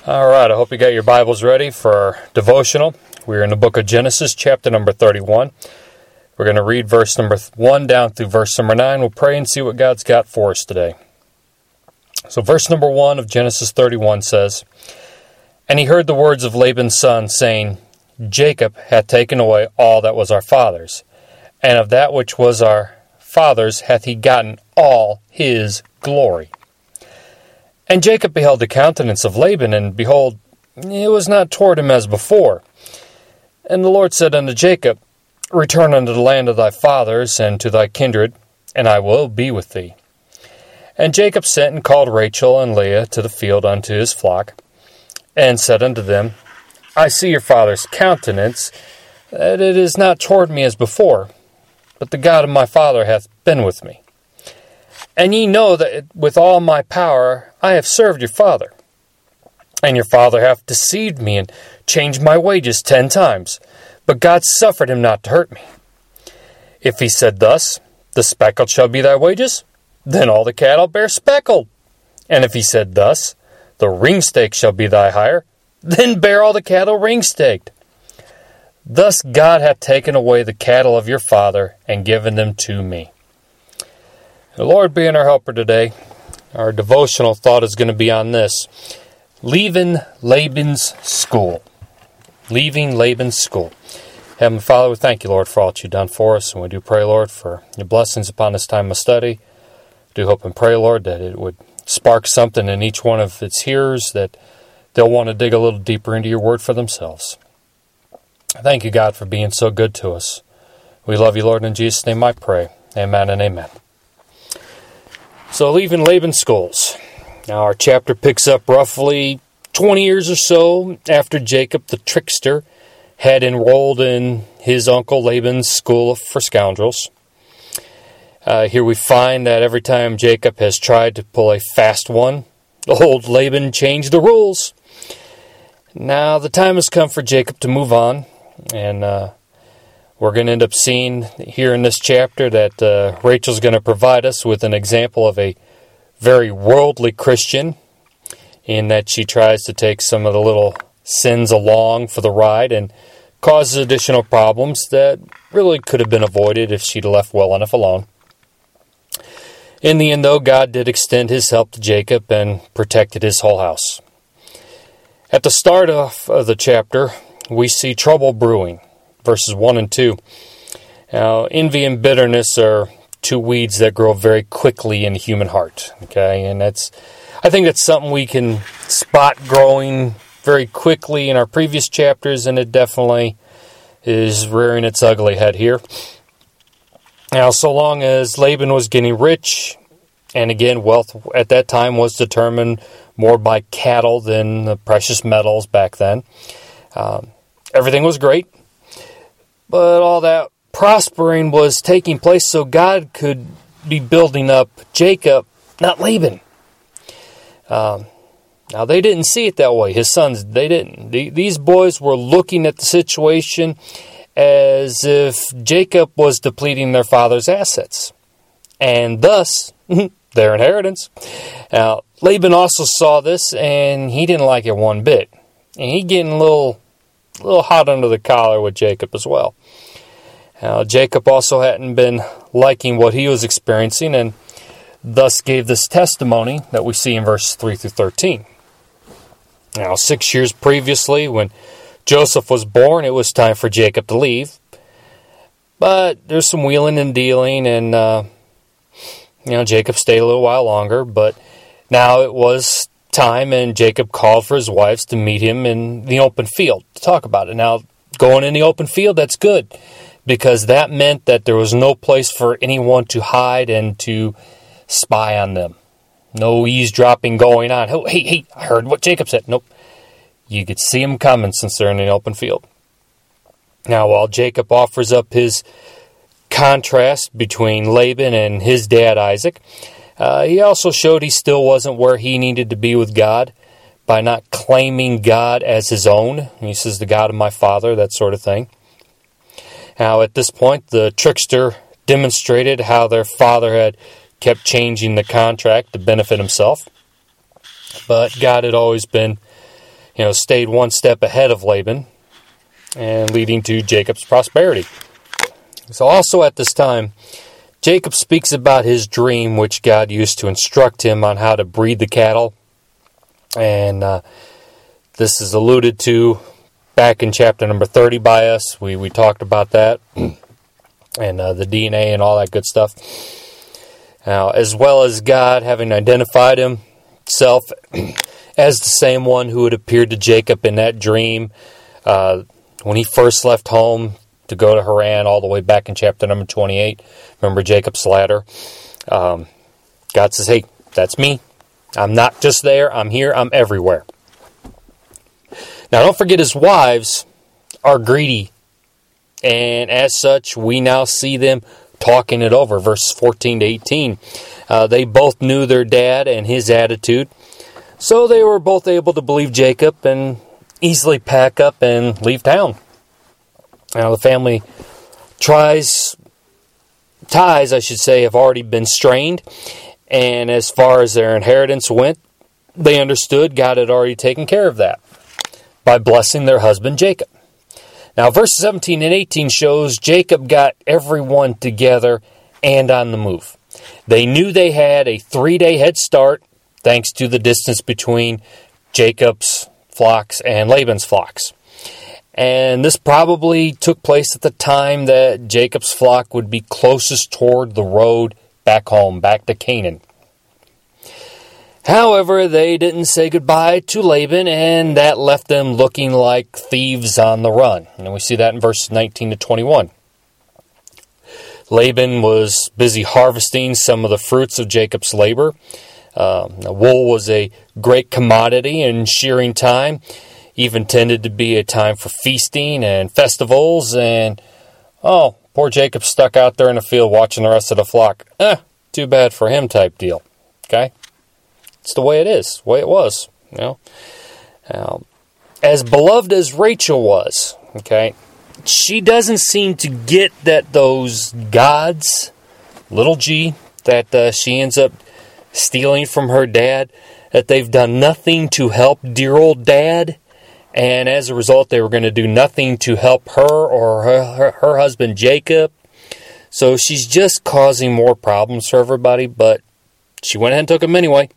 All right, I hope you got your Bibles ready for our devotional. We're in the book of Genesis, chapter number 31. We're going to read verse number 1 down through verse number 9. We'll pray and see what God's got for us today. So verse number 1 of Genesis 31 says, "And he heard the words of Laban's son, saying, Jacob hath taken away all that was our father's, and of that which was our father's hath he gotten all his glory. And Jacob beheld the countenance of Laban, and behold, it was not toward him as before. And the Lord said unto Jacob, Return unto the land of thy fathers, and to thy kindred, and I will be with thee. And Jacob sent and called Rachel and Leah to the field unto his flock, and said unto them, I see your father's countenance, that it is not toward me as before, but the God of my father hath been with me. And ye know that with all my power I have served your father. And your father hath deceived me, and changed my wages 10 times. But God suffered him not to hurt me. If he said thus, The speckled shall be thy wages, then all the cattle bear speckled. And if he said thus, The ring-stake shall be thy hire, then bear all the cattle ring-staked. Thus God hath taken away the cattle of your father, and given them to me." The Lord being our helper today, our devotional thought is going to be on this: leaving Laban's school. Leaving Laban's school. Heavenly Father, we thank you, Lord, for all that you've done for us, and we do pray, Lord, for your blessings upon this time of study. We do hope and pray, Lord, that it would spark something in each one of its hearers, that they'll want to dig a little deeper into your word for themselves. Thank you, God, for being so good to us. We love you, Lord, in Jesus' name I pray. Amen and amen. So, leaving Laban's schools. Now, our chapter picks up roughly 20 years or so after Jacob the trickster had enrolled in his uncle Laban's school for scoundrels. Here we find that every time Jacob has tried to pull a fast one, old Laban changed the rules. Now, the time has come for Jacob to move on, and we're going to end up seeing here in this chapter that Rachel's going to provide us with an example of a very worldly Christian, in that she tries to take some of the little sins along for the ride and causes additional problems that really could have been avoided if she'd left well enough alone. In the end, though, God did extend his help to Jacob and protected his whole house. At the start of the chapter, we see trouble brewing. Verses 1 and 2. Now, envy and bitterness are two weeds that grow very quickly in the human heart. Okay, and I think that's something we can spot growing very quickly in our previous chapters, and it definitely is rearing its ugly head here. Now, so long as Laban was getting rich, and again, wealth at that time was determined more by cattle than the precious metals back then, everything was great. But all that prospering was taking place so God could be building up Jacob, not Laban. Now, they didn't see it that way. His sons, they didn't. These boys were looking at the situation as if Jacob was depleting their father's assets, and thus their inheritance. Now, Laban also saw this, and he didn't like it one bit. And he getting a little hot under the collar with Jacob as well. Now, Jacob also hadn't been liking what he was experiencing, and thus gave this testimony that we see in verses 3 through 13. Now, 6 years previously, when Joseph was born, it was time for Jacob to leave. But there's some wheeling and dealing, and Jacob stayed a little while longer. But now it was time, and Jacob called for his wives to meet him in the open field to talk about it. Now, going in the open field, that's good, because that meant that there was no place for anyone to hide and to spy on them. No eavesdropping going on. Oh, hey, I heard what Jacob said. Nope. You could see them coming since they're in the open field. Now, while Jacob offers up his contrast between Laban and his dad Isaac, he also showed he still wasn't where he needed to be with God by not claiming God as his own. He says, the God of my father, that sort of thing. Now, at this point, the trickster demonstrated how their father had kept changing the contract to benefit himself. But God had always been stayed one step ahead of Laban, and leading to Jacob's prosperity. So also at this time, Jacob speaks about his dream, which God used to instruct him on how to breed the cattle. And this is alluded to back in chapter number 30 by us. We talked about that, and the DNA and all that good stuff. Now, as well as God having identified himself as the same one who had appeared to Jacob in that dream when he first left home to go to Haran, all the way back in chapter number 28. Remember Jacob's ladder? God says, hey, that's me. I'm not just there. I'm here. I'm everywhere. Now, don't forget his wives are greedy. And as such, we now see them talking it over. Verses 14 to 18. They both knew their dad and his attitude. So they were both able to believe Jacob and easily pack up and leave town. Now, the family ties, have already been strained. And as far as their inheritance went, they understood God had already taken care of that by blessing their husband Jacob. Now, verses 17 and 18 shows Jacob got everyone together and on the move. They knew they had a 3-day head start thanks to the distance between Jacob's flocks and Laban's flocks. And this probably took place at the time that Jacob's flock would be closest toward the road back home, back to Canaan. However, they didn't say goodbye to Laban, and that left them looking like thieves on the run. And we see that in verses 19 to 21. Laban was busy harvesting some of the fruits of Jacob's labor. Wool was a great commodity, and shearing time even tended to be a time for feasting and festivals. And, poor Jacob stuck out there in the field watching the rest of the flock. Too bad for him type deal. Okay? It's the way it is, the way it was. As beloved as Rachel was, okay, she doesn't seem to get that those gods, little g, that she ends up stealing from her dad, that they've done nothing to help dear old dad, and as a result they were going to do nothing to help her or her husband Jacob. So she's just causing more problems for everybody, but she went ahead and took them anyway.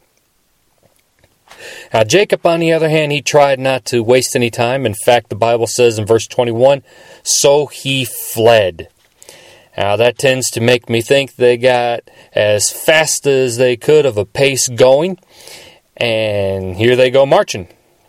Now, Jacob, on the other hand, he tried not to waste any time. In fact, the Bible says in verse 21, so he fled. Now, that tends to make me think they got as fast as they could of a pace going, and here they go marching.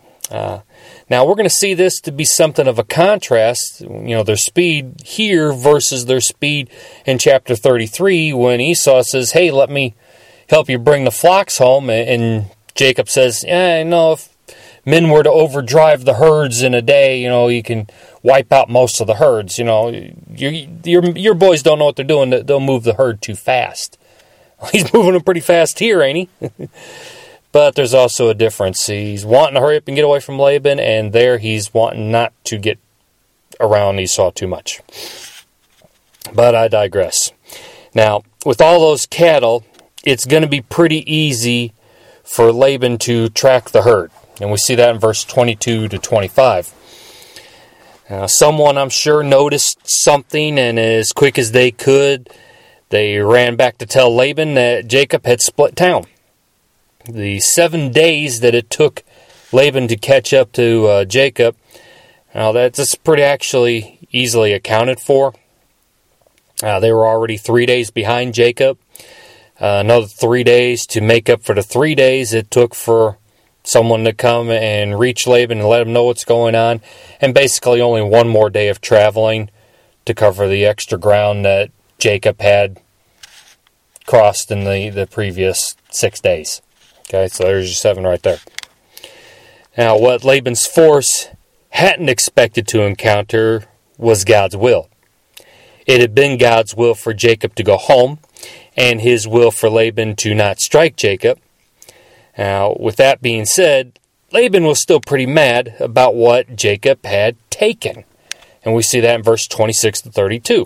Now, we're going to see this to be something of a contrast, their speed here versus their speed in chapter 33 when Esau says, hey, let me help you bring the flocks home, and Jacob says, if men were to overdrive the herds in a day, you can wipe out most of the herds. Your boys don't know what they're doing. They'll move the herd too fast. He's moving them pretty fast here, ain't he? But there's also a difference. He's wanting to hurry up and get away from Laban, and there he's wanting not to get around Esau too much. But I digress. Now, with all those cattle, it's going to be pretty easy for Laban to track the herd. And we see that in verse 22 to 25. Someone, I'm sure, noticed something, and as quick as they could, they ran back to tell Laban that Jacob had split town. The 7 days that it took Laban to catch up to Jacob, that's pretty actually easily accounted for. They were already 3 days behind Jacob. Another 3 days to make up for the 3 days it took for someone to come and reach Laban and let him know what's going on. And basically only one more day of traveling to cover the extra ground that Jacob had crossed in the previous 6 days. Okay, so there's your 7 right there. Now, what Laban's force hadn't expected to encounter was God's will. It had been God's will for Jacob to go home, and his will for Laban to not strike Jacob. Now, with that being said, Laban was still pretty mad about what Jacob had taken. And we see that in verse 26 to 32.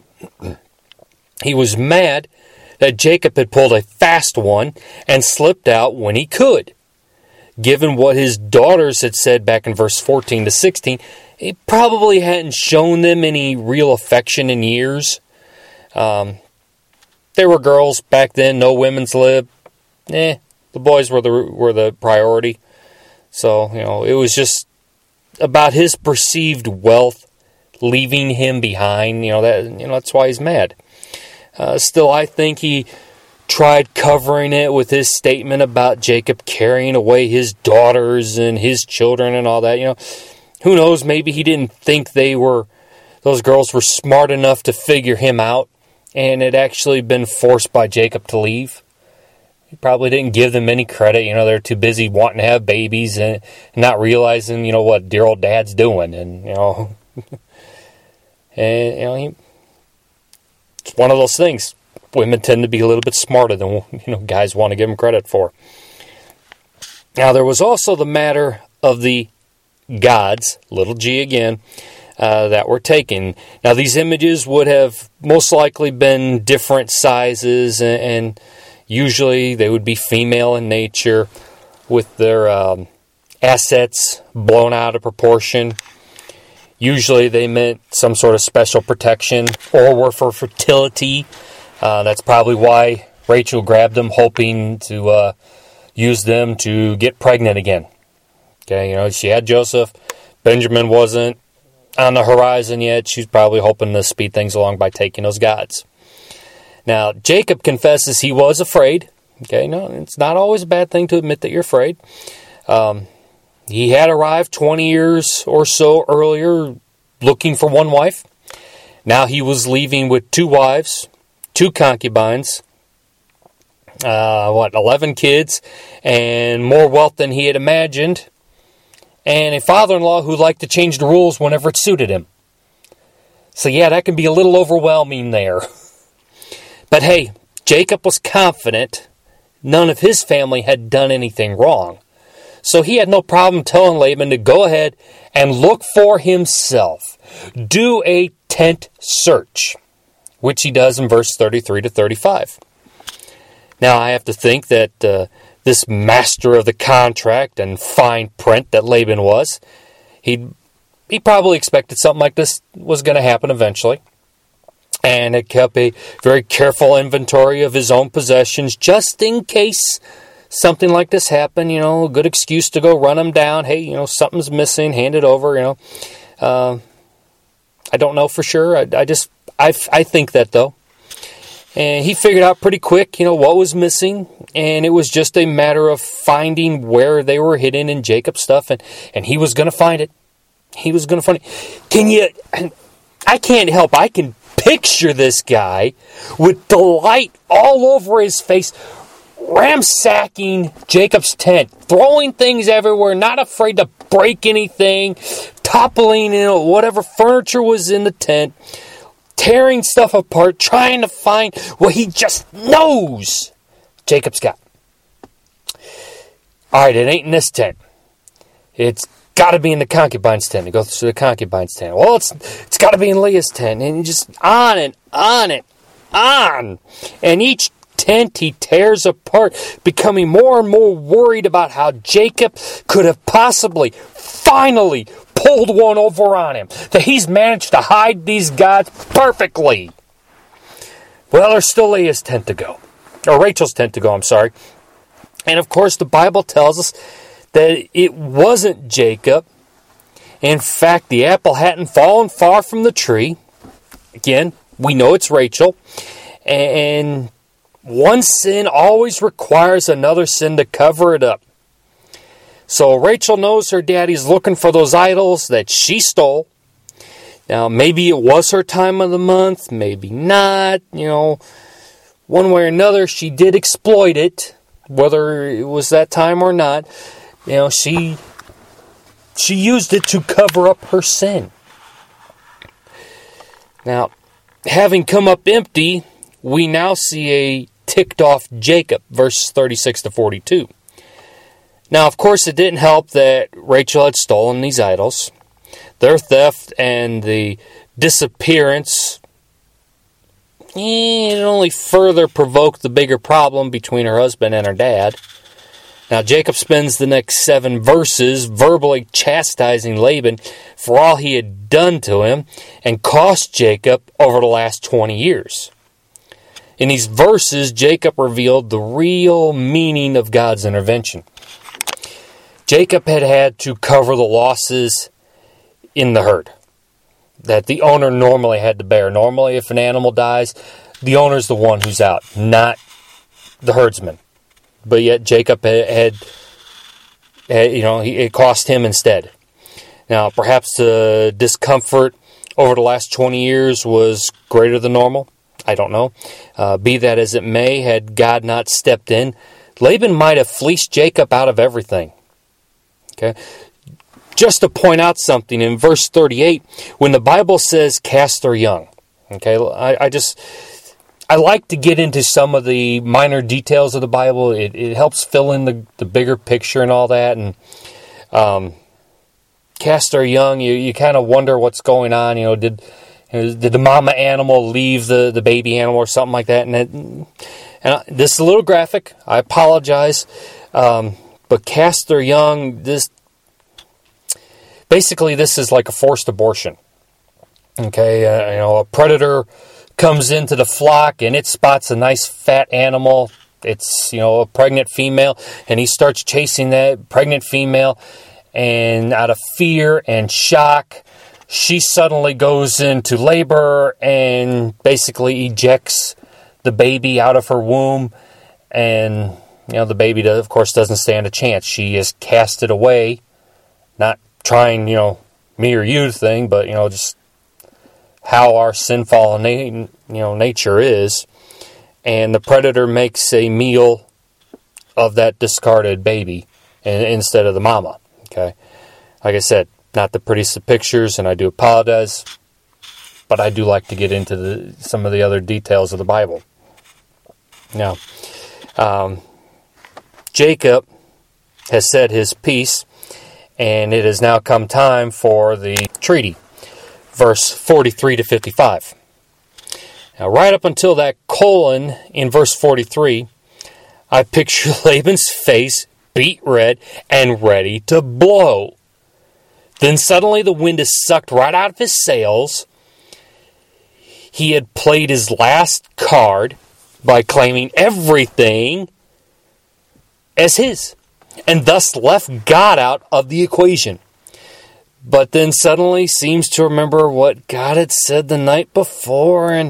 He was mad that Jacob had pulled a fast one and slipped out when he could. given what his daughters had said back in verse 14 to 16, he probably hadn't shown them any real affection in years. There were girls back then, no women's lib. The boys were the priority. So, it was just about his perceived wealth leaving him behind. That's why he's mad. Still, I think he tried covering it with his statement about Jacob carrying away his daughters and his children and all that. Who knows? Maybe he didn't think those girls were smart enough to figure him out, and had actually been forced by Jacob to leave. He probably didn't give them any credit. They're too busy wanting to have babies and not realizing, what dear old dad's doing. And, it's one of those things. Women tend to be a little bit smarter than, guys want to give them credit for. Now, there was also the matter of the gods, little g again, that were taken. Now, these images would have most likely been different sizes, and usually they would be female in nature with their assets blown out of proportion. Usually they meant some sort of special protection or were for fertility. That's probably why Rachel grabbed them, hoping to use them to get pregnant again. Okay, she had Joseph. Benjamin wasn't on the horizon yet. She's probably hoping to speed things along by taking those gods. Now, Jacob confesses he was afraid. Okay, no, it's not always a bad thing to admit that you're afraid. He had arrived 20 years or so earlier looking for one wife. Now he was leaving with 2 wives, 2 concubines, 11 kids, and more wealth than he had imagined, and a father-in-law who liked to change the rules whenever it suited him. So yeah, that can be a little overwhelming there. But hey, Jacob was confident none of his family had done anything wrong. So he had no problem telling Laban to go ahead and look for himself. Do a tent search, which he does in verse 33 to 35. Now, I have to think that this master of the contract and fine print that Laban was, he probably expected something like this was going to happen eventually. And had kept a very careful inventory of his own possessions just in case something like this happened. A good excuse to go run him down. Hey, something's missing, hand it over. I don't know for sure. I think that, though. And he figured out pretty quick, what was missing. And it was just a matter of finding where they were hidden in Jacob's stuff. And he was going to find it. He was going to find it. I can't help. I can picture this guy with delight all over his face, ransacking Jacob's tent, throwing things everywhere, not afraid to break anything, toppling whatever furniture was in the tent, tearing stuff apart, trying to find what he just knows Jacob's got. Alright, it ain't in this tent. It's got to be in the concubine's tent. He goes to the concubine's tent. Well, it's got to be in Leah's tent. And just on and on and on. And each tent he tears apart, becoming more and more worried about how Jacob could have possibly, finally, pulled one over on him. That he's managed to hide these gods perfectly. Well, there's still Leah's tent to go. Or Rachel's tent to go, I'm sorry. And of course, the Bible tells us that it wasn't Jacob. In fact, the apple hadn't fallen far from the tree. Again, we know it's Rachel. And one sin always requires another sin to cover it up. So Rachel knows her daddy's looking for those idols that she stole. Now, maybe it was her time of the month, maybe not. One way or another, she did exploit it, whether it was that time or not. She used it to cover up her sin. Now, having come up empty, we now see a ticked off Jacob, verses 36 to 42. Now, of course, it didn't help that Rachel had stolen these idols. Their theft and the disappearance, it only further provoked the bigger problem between her husband and her dad. Now Jacob spends the next 7 verses verbally chastising Laban for all he had done to him and cost Jacob over the last 20 years. In these verses, Jacob revealed the real meaning of God's intervention. Jacob had to cover the losses in the herd that the owner normally had to bear. Normally, if an animal dies, the owner's the one who's out, not the herdsman. But yet Jacob it cost him instead. Now, perhaps the discomfort over the last 20 years was greater than normal. I don't know. Be that as it may, had God not stepped in, Laban might have fleeced Jacob out of everything. Okay? Just to point out something, in verse 38, when the Bible says cast their young, okay, I like to get into some of the minor details of the Bible. It helps fill in the bigger picture and all that. And cast their young, you kind of wonder what's going on. Did the mama animal leave the baby animal or something like that? And this is a little graphic. I apologize. But cast their young, this is like a forced abortion. Okay, a predator comes into the flock and it spots a nice fat animal. It's, a pregnant female, and he starts chasing that pregnant female, and out of fear and shock, she suddenly goes into labor and basically ejects the baby out of her womb, and the baby, of course, doesn't stand a chance. She is casted away, not trying, me or you thing, but, just how our sinful nature is. And the predator makes a meal of that discarded baby instead of the mama. Okay, like I said, not the prettiest of pictures, and I do apologize, but I do like to get into some of the other details of the Bible. Now, Jacob has said his piece, and it has now come time for the treaty. Verse 43 to 55. Now, right up until that colon in verse 43, I picture Laban's face beet red and ready to blow. Then suddenly the wind is sucked right out of his sails. He had played his last card by claiming everything as his, and thus left God out of the equation. But then suddenly seems to remember what God had said the night before, and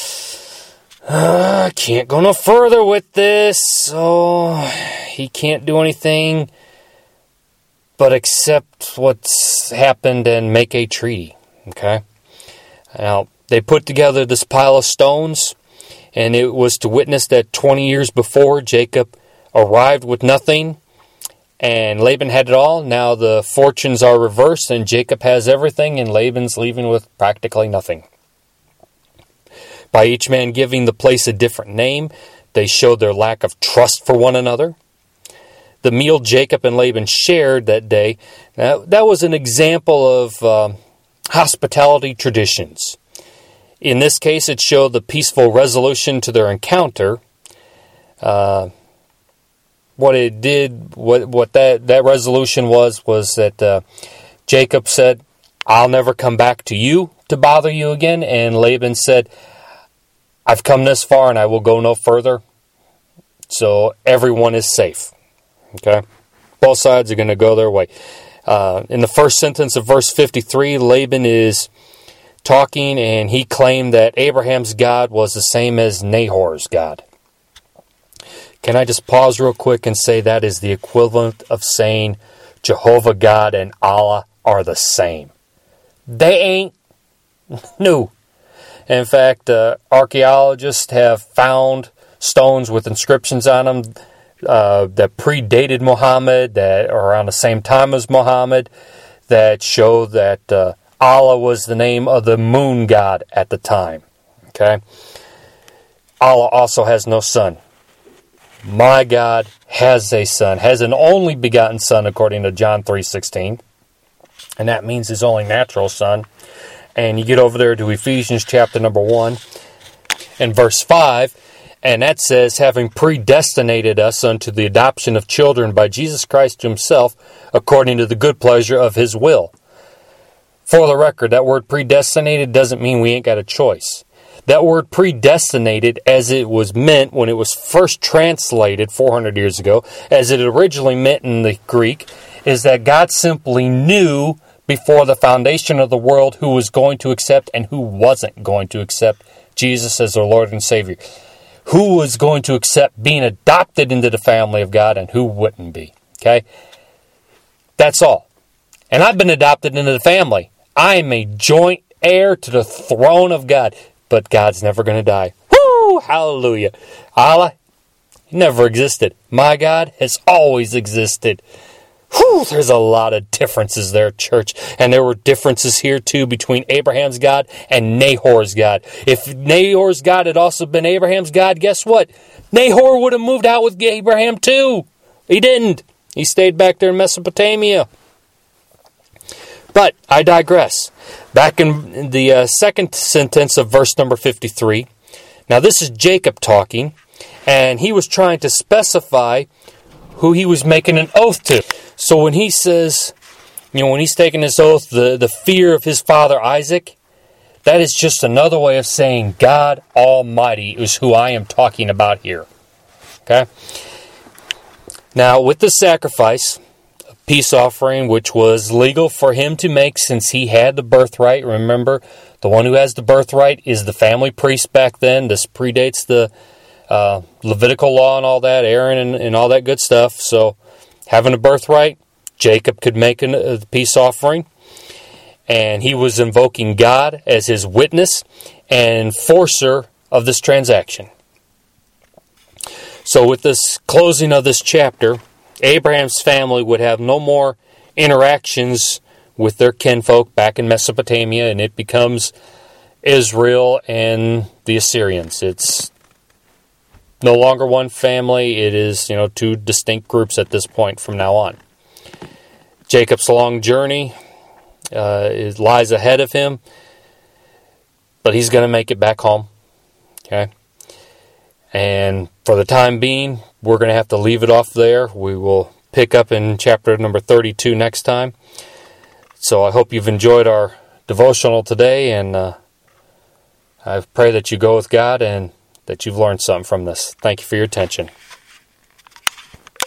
can't go no further with this, so he can't do anything but accept what's happened and make a treaty. Okay? Now, they put together this pile of stones, and it was to witness that 20 years before, Jacob arrived with nothing, and Laban had it all. Now the fortunes are reversed, and Jacob has everything, and Laban's leaving with practically nothing. By each man giving the place a different name, they showed their lack of trust for one another. The meal Jacob and Laban shared that day, that was an example of hospitality traditions. In this case, it showed the peaceful resolution to their encounter. What it did, what that resolution was that Jacob said, "I'll never come back to you to bother you again," and Laban said, "I've come this far and I will go no further." So everyone is safe. Okay, both sides are going to go their way. In the first sentence of verse 53, Laban is talking, and he claimed that Abraham's God was the same as Nahor's God. Can I just pause real quick and say that is the equivalent of saying Jehovah God and Allah are the same? They ain't. No. In fact, archaeologists have found stones with inscriptions on them that predated Muhammad, that are around the same time as Muhammad, that show that Allah was the name of the moon god at the time. Okay? Allah also has no son. My God has a son, has an only begotten son, according to John 3:16. And that means his only natural son. And you get over there to Ephesians chapter number 1 and verse 5, And that says, having predestinated us unto the adoption of children by Jesus Christ himself, according to the good pleasure of his will. For the record, that word predestinated doesn't mean we ain't got a choice. That word predestinated, as it was meant when it was first translated 400 years ago, as it originally meant in the Greek, is that God simply knew before the foundation of the world who was going to accept and who wasn't going to accept Jesus as their Lord and Savior. Who was going to accept being adopted into the family of God and who wouldn't be. Okay? That's all. And I've been adopted into the family. I am a joint heir to the throne of God. But God's never going to die. Woo! Hallelujah. Allah never existed. My God has always existed. Whew, there's a lot of differences there, church. And there were differences here, too, between Abraham's God and Nahor's God. If Nahor's God had also been Abraham's God, guess what? Nahor would have moved out with Abraham, too. He didn't. He stayed back there in Mesopotamia. But I digress. Back in the second sentence of verse number 53. Now, this is Jacob talking, and he was trying to specify who he was making an oath to. So when he says, when he's taking this oath, the fear of his father Isaac, that is just another way of saying God Almighty is who I am talking about here. Okay? Now, with the sacrifice, a peace offering, which was legal for him to make since he had the birthright. Remember, the one who has the birthright is the family priest back then. This predates the Levitical law and all that, Aaron and all that good stuff. So, having a birthright, Jacob could make a peace offering. And he was invoking God as his witness and enforcer of this transaction. So with this closing of this chapter, Abraham's family would have no more interactions with their kinfolk back in Mesopotamia, and it becomes Israel and the Assyrians. It's no longer one family. It is, two distinct groups at this point from now on. Jacob's long journey lies ahead of him, but he's going to make it back home. Okay? And for the time being, we're going to have to leave it off there. We will pick up in chapter number 32 next time. So I hope you've enjoyed our devotional today, and I pray that you go with God and that you've learned something from this. Thank you for your attention.